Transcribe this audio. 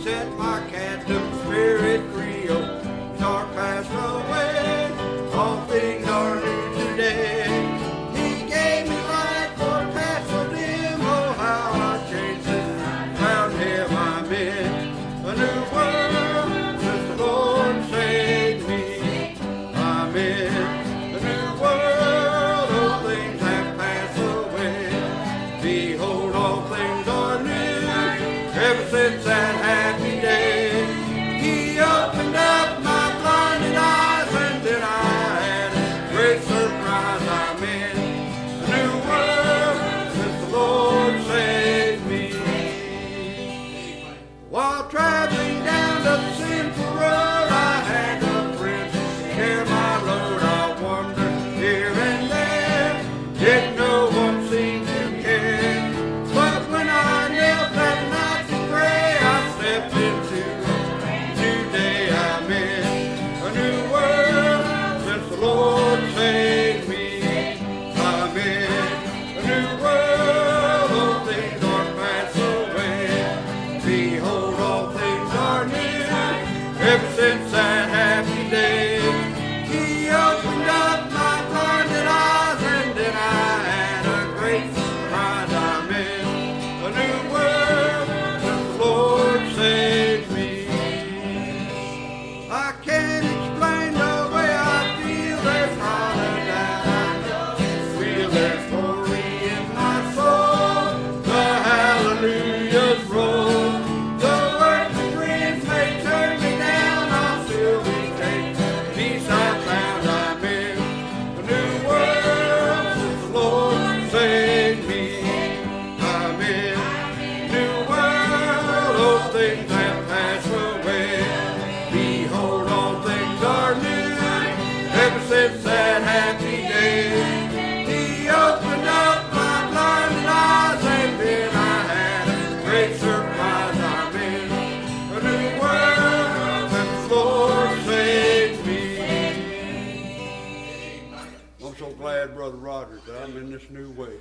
set my captive spirit free. Oh, dark passed away, all things are new today. He gave me light for a path so dim. Oh, how I changed it, found him I'm in a new world since the Lord saved me. I'm in a new world, all things have passed away. Behold, all things are new, ever since that happy day. He opened up my blinded eyes, and then I had a great surprise. I'm in a new world since the Lord saved me. While traveling down the sinful road, I had a friend to share my load. I wandered here and there, yet no one seemed to care. But when I knelt that night to pray, I stepped into a new day. I'm in a new world since the Lord saved me. I'm in a new world, all things are passed away. Behold, all things are new, ever since that happy day. He opened up my blinded eyes, and then I had a great surprise. I'm in a new world since the Lord saved me. I can't explain the way I feel. There's hallelujah, feel there's glory in my soul. The hallelujahs roll. The words of friends may turn me down, I'll still be taken. Peace I found. I'm in a new world since the Lord saved me. I'm in a new world, all things have passed away. Behold, all things are new, ever since that happy day. He opened up my blinded eyes, and then I had a great surprise. I'm in a new world since the Lord saved me. I'm so glad, Brother Roger, that I'm in this new way.